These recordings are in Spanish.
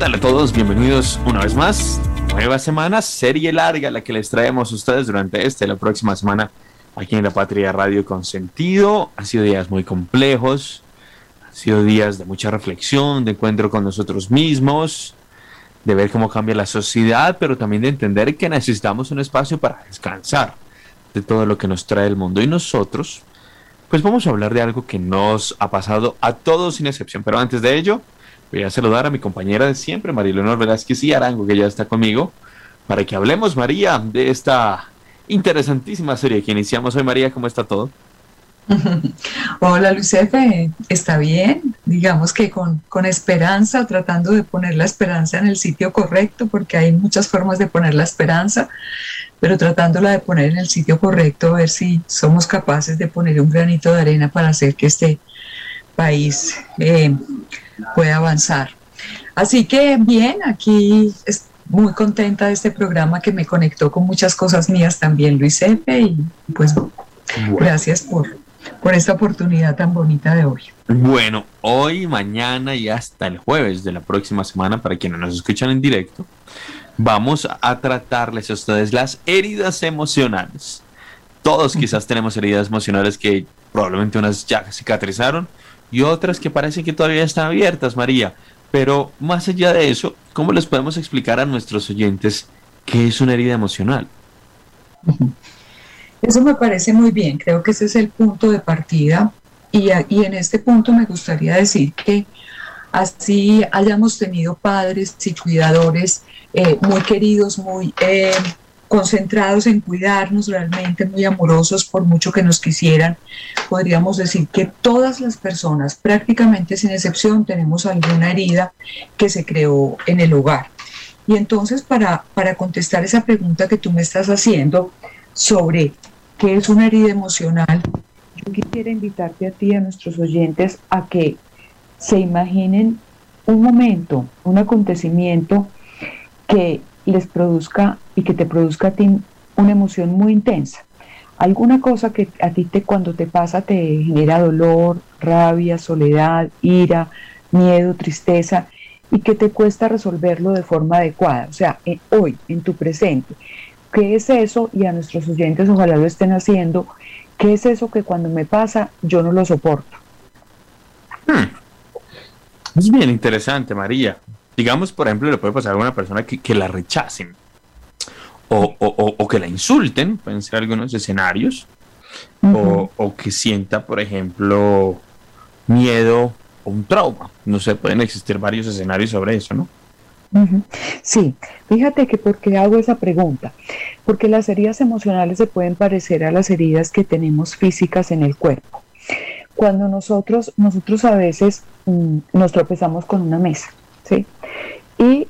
tal a todos? Bienvenidos una vez más. Nueva semana, serie larga la que les traemos a ustedes durante la próxima semana aquí en La Patria Radio con Sentido. Han sido días muy complejos, han sido días de mucha reflexión, de encuentro con nosotros mismos, de ver cómo cambia la sociedad, pero también de entender que necesitamos un espacio para descansar de todo lo que nos trae el mundo. Y nosotros, pues vamos a hablar de algo que nos ha pasado a todos sin excepción. Pero antes de ello, voy a saludar a mi compañera de siempre, María Leonor Velázquez y Arango, que ya está conmigo, para que hablemos, María, de esta interesantísima serie que iniciamos hoy. María, ¿cómo está todo? Hola Luis Efe, está bien, digamos que con esperanza, tratando de poner la esperanza en el sitio correcto, porque hay muchas formas de poner la esperanza, pero tratándola de poner en el sitio correcto, a ver si somos capaces de poner un granito de arena para hacer que este país pueda avanzar. Así que bien, aquí muy contenta de este programa que me conectó con muchas cosas mías también, Luis Efe, y pues gracias por esta oportunidad tan bonita de hoy. Bueno, hoy, mañana y hasta el jueves de la próxima semana, para quienes nos escuchan en directo, vamos a tratarles a ustedes las heridas emocionales. Todos quizás tenemos heridas emocionales que probablemente unas ya cicatrizaron y otras que parecen que todavía están abiertas, María. Pero más allá de eso, ¿cómo les podemos explicar a nuestros oyentes qué es una herida emocional? Eso me parece muy bien, creo que ese es el punto de partida y en este punto me gustaría decir que así hayamos tenido padres y cuidadores muy queridos, muy concentrados en cuidarnos realmente, muy amorosos por mucho que nos quisieran, podríamos decir que todas las personas, prácticamente sin excepción, tenemos alguna herida que se creó en el hogar. Y entonces para contestar esa pregunta que tú me estás haciendo sobre qué es una herida emocional, yo quisiera invitarte a ti y a nuestros oyentes a que se imaginen un momento, un acontecimiento que les produzca y que te produzca a ti una emoción muy intensa. Alguna cosa que a ti cuando te pasa te genera dolor, rabia, soledad, ira, miedo, tristeza y que te cuesta resolverlo de forma adecuada. O sea, hoy, en tu presente. ¿Qué es eso? Y a nuestros oyentes ojalá lo estén haciendo. ¿Qué es eso que cuando me pasa yo no lo soporto? Es bien interesante, María. Digamos, por ejemplo, le puede pasar a una persona que la rechacen o que la insulten, pueden ser algunos escenarios, o que sienta, por ejemplo, miedo o un trauma. No sé, pueden existir varios escenarios sobre eso, ¿no? Sí, fíjate que ¿por qué hago esa pregunta? Porque las heridas emocionales se pueden parecer a las heridas que tenemos físicas en el cuerpo. Cuando nosotros a veces nos tropezamos con una mesa, ¿sí? Y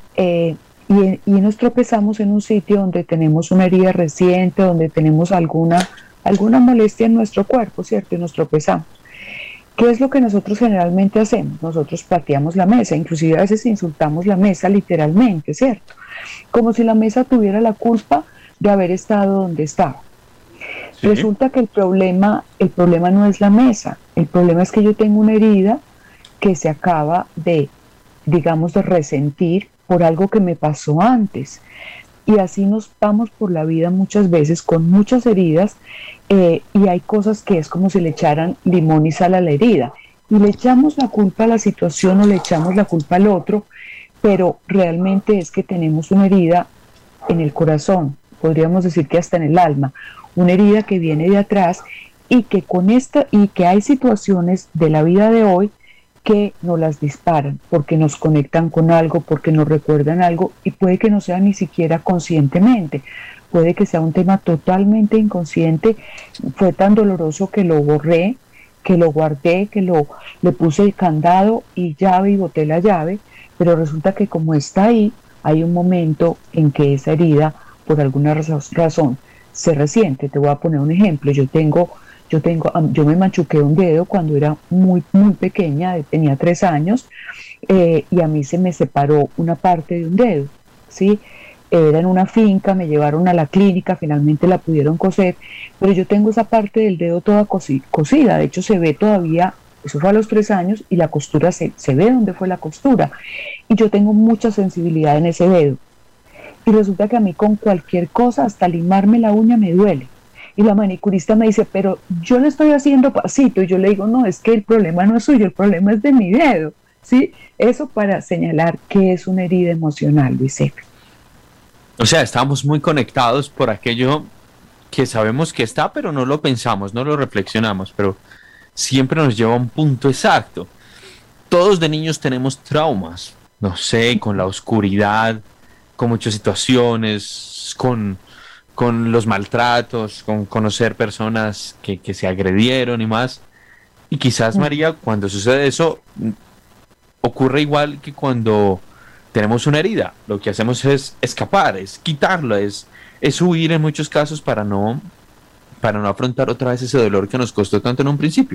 nos tropezamos en un sitio donde tenemos una herida reciente, donde tenemos alguna molestia en nuestro cuerpo, ¿cierto? Y nos tropezamos. ¿Qué es lo que nosotros generalmente hacemos? Nosotros pateamos la mesa, inclusive a veces insultamos la mesa literalmente, ¿cierto? Como si la mesa tuviera la culpa de haber estado donde estaba. Sí. Resulta que el problema no es la mesa, el problema es que yo tengo una herida que se acaba de, digamos, de resentir por algo que me pasó antes. Y así nos vamos por la vida muchas veces con muchas heridas y hay cosas que es como si le echaran limón y sal a la herida. Y le echamos la culpa a la situación o le echamos la culpa al otro, pero realmente es que tenemos una herida en el corazón, podríamos decir que hasta en el alma, una herida que viene de atrás y que hay situaciones de la vida de hoy que nos las disparan, porque nos conectan con algo, porque nos recuerdan algo y puede que no sea ni siquiera conscientemente, puede que sea un tema totalmente inconsciente, fue tan doloroso que lo borré, que lo guardé, le puse el candado y llave y boté la llave, pero resulta que como está ahí, hay un momento en que esa herida, por alguna razón, se resiente. Te voy a poner un ejemplo, yo me machuqué un dedo cuando era muy, muy pequeña, tenía 3 años, y a mí se me separó una parte de un dedo, ¿sí? Era en una finca, me llevaron a la clínica, finalmente la pudieron coser, pero yo tengo esa parte del dedo toda cosida, de hecho se ve todavía eso fue a los 3 años y la costura se ve dónde fue la costura. Y yo tengo mucha sensibilidad en ese dedo. Y resulta que a mí con cualquier cosa, hasta limarme la uña me duele. Y la manicurista me dice, pero yo le estoy haciendo pasito. Y yo le digo, no, es que el problema no es suyo, el problema es de mi dedo. ¿Sí? Eso para señalar que es una herida emocional, Luis F. O sea, estamos muy conectados por aquello que sabemos que está, pero no lo pensamos, no lo reflexionamos, pero siempre nos lleva a un punto exacto. Todos de niños tenemos traumas, no sé, con la oscuridad, con muchas situaciones, con los maltratos, con conocer personas que se agredieron y más. Y quizás, María, cuando sucede eso, ocurre igual que cuando tenemos una herida. Lo que hacemos es escapar, es quitarlo, es huir en muchos casos para no afrontar otra vez ese dolor que nos costó tanto en un principio.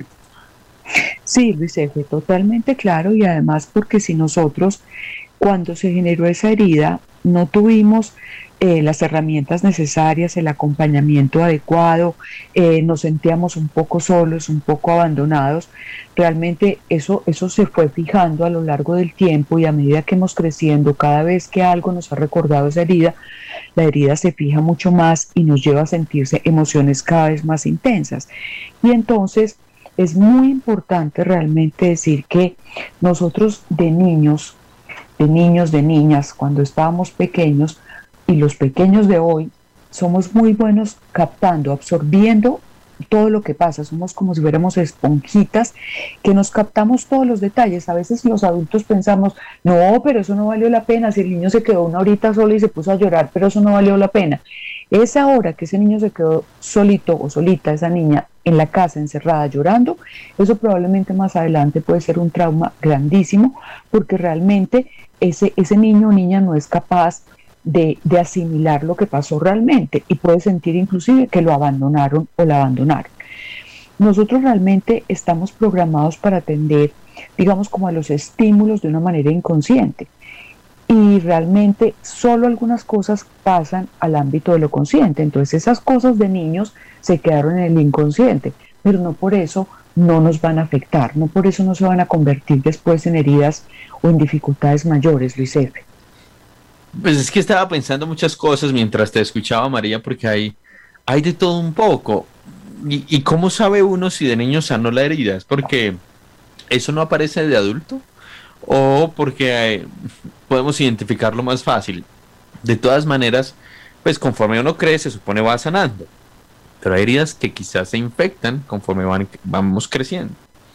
Sí, Luis F., totalmente claro, y además porque si nosotros, cuando se generó esa herida, no tuvimos las herramientas necesarias, el acompañamiento adecuado, nos sentíamos un poco solos, un poco abandonados, realmente eso se fue fijando a lo largo del tiempo y a medida que hemos creciendo, cada vez que algo nos ha recordado esa herida, la herida se fija mucho más y nos lleva a sentirse emociones cada vez más intensas. Y entonces es muy importante realmente decir que nosotros de niños, de niñas, cuando estábamos pequeños, y los pequeños de hoy, somos muy buenos captando, absorbiendo todo lo que pasa. Somos como si fuéramos esponjitas que nos captamos todos los detalles. A veces los adultos pensamos, no, pero eso no valió la pena, si el niño se quedó una horita solo y se puso a llorar, pero eso no valió la pena. Esa hora que ese niño se quedó solito o solita, esa niña en la casa encerrada llorando, eso probablemente más adelante puede ser un trauma grandísimo, porque realmente ese niño o niña no es capaz de asimilar lo que pasó realmente y puede sentir inclusive que lo abandonaron o la abandonaron. Nosotros realmente estamos programados para atender, digamos, como a los estímulos de una manera inconsciente, y realmente solo algunas cosas pasan al ámbito de lo consciente. Entonces esas cosas de niños se quedaron en el inconsciente, pero no por eso no nos van a afectar, no por eso no se van a convertir después en heridas o en dificultades mayores, Luis F. Pues es que estaba pensando muchas cosas mientras te escuchaba, María, porque hay de todo un poco. ¿Y cómo sabe uno si de niño sanó la herida? ¿Es porque eso no aparece de adulto? ¿O porque podemos identificarlo más fácil? De todas maneras, pues conforme uno crece, se supone va sanando. Pero hay heridas que quizás se infectan conforme vamos creciendo.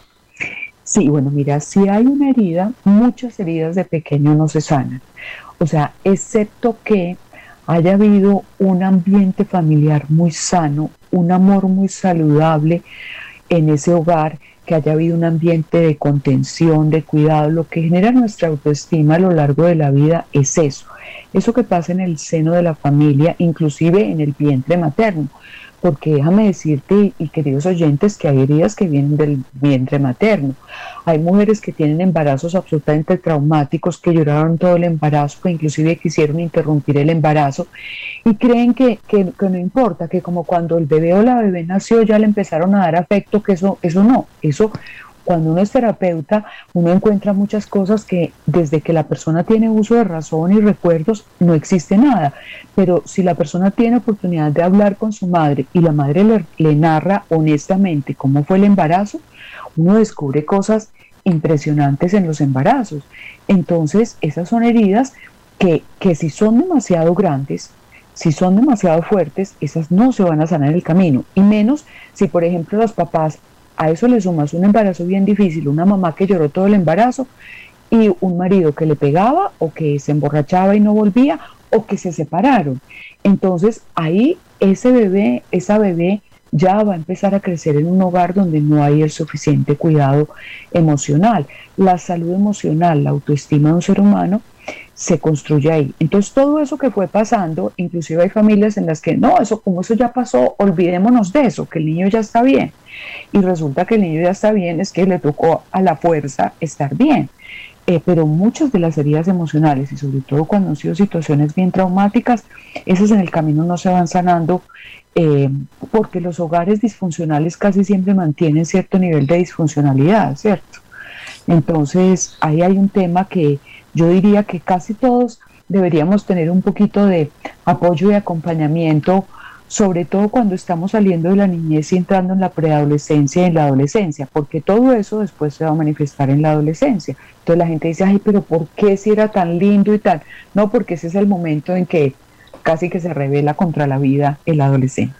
Sí, bueno, mira, si hay una herida, muchas heridas de pequeño no se sanan. O sea, excepto que haya habido un ambiente familiar muy sano, un amor muy saludable en ese hogar, que haya habido un ambiente de contención, de cuidado. Lo que genera nuestra autoestima a lo largo de la vida es eso que pasa en el seno de la familia, inclusive en el vientre materno. Porque déjame decirte, y queridos oyentes, que hay heridas que vienen del vientre materno. Hay mujeres que tienen embarazos absolutamente traumáticos, que lloraron todo el embarazo, que inclusive quisieron interrumpir el embarazo y creen que no importa, que como cuando el bebé o la bebé nació ya le empezaron a dar afecto, que eso no, eso. Cuando uno es terapeuta, uno encuentra muchas cosas que desde que la persona tiene uso de razón y recuerdos no existe nada, pero si la persona tiene oportunidad de hablar con su madre y la madre le narra honestamente cómo fue el embarazo, uno descubre cosas impresionantes en los embarazos. Entonces esas son heridas que si son demasiado grandes, si son demasiado fuertes, esas no se van a sanar en el camino, y menos si por ejemplo los papás, a eso le sumas un embarazo bien difícil, una mamá que lloró todo el embarazo y un marido que le pegaba o que se emborrachaba y no volvía o que se separaron. Entonces ahí ese bebé, esa bebé ya va a empezar a crecer en un hogar donde no hay el suficiente cuidado emocional. La salud emocional, la autoestima de un ser humano se construye ahí. Entonces todo eso que fue pasando, inclusive hay familias en las que no, como eso ya pasó, olvidémonos de eso, que el niño ya está bien. Y resulta que el niño ya está bien, es que le tocó a la fuerza estar bien. pero muchas de las heridas emocionales, y sobre todo cuando han sido situaciones bien traumáticas, esas en el camino no se van sanando, porque los hogares disfuncionales casi siempre mantienen cierto nivel de disfuncionalidad, ¿cierto? Entonces, ahí hay un tema que yo diría que casi todos deberíamos tener un poquito de apoyo y acompañamiento, sobre todo cuando estamos saliendo de la niñez y entrando en la preadolescencia y en la adolescencia, porque todo eso después se va a manifestar en la adolescencia. Entonces la gente dice, ay, pero ¿por qué si era tan lindo y tal? No, porque ese es el momento en que casi que se revela contra la vida el adolescente.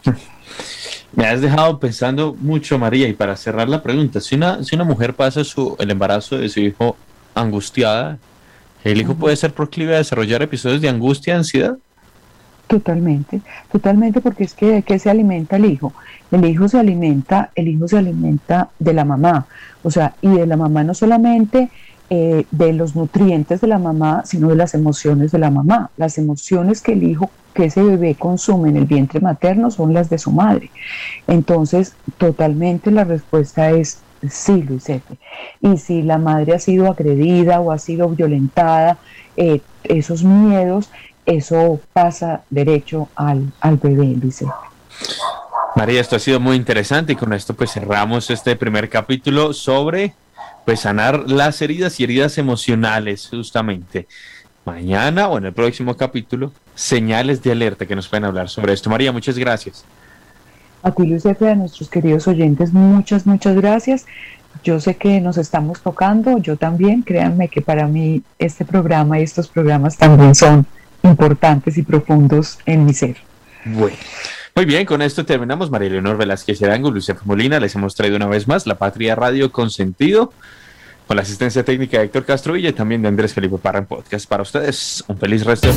Me has dejado pensando mucho, María, y para cerrar la pregunta, si una mujer pasa el embarazo de su hijo angustiada, ¿el hijo puede ser proclive a desarrollar episodios de angustia, ansiedad? Totalmente, totalmente, porque es que ¿de qué se alimenta el hijo? El hijo se alimenta de la mamá, o sea, y de la mamá no solamente de los nutrientes de la mamá, sino de las emociones de la mamá. Las emociones que el hijo, que ese bebé consume en el vientre materno son las de su madre. Entonces, totalmente la respuesta es sí, Luisete. Y si la madre ha sido agredida o ha sido violentada, esos miedos, eso pasa derecho al bebé, Luisete. María, esto ha sido muy interesante y con esto pues cerramos este primer capítulo sobre pues sanar las heridas y heridas emocionales, justamente. Mañana o en el próximo capítulo, señales de alerta que nos pueden hablar sobre esto. María, muchas gracias. A ti, Luisete, a nuestros queridos oyentes, muchas gracias. Yo sé que nos estamos tocando, yo también, créanme que para mí este programa y estos programas también son importantes y profundos en mi ser. Bueno, muy bien, con esto terminamos. María Leonor Velázquez Arango, Luisa Molina, les hemos traído una vez más La Patria Radio con Sentido, con la asistencia técnica de Héctor Castrovilla y también de Andrés Felipe Parra en podcast. Para ustedes, un feliz resto de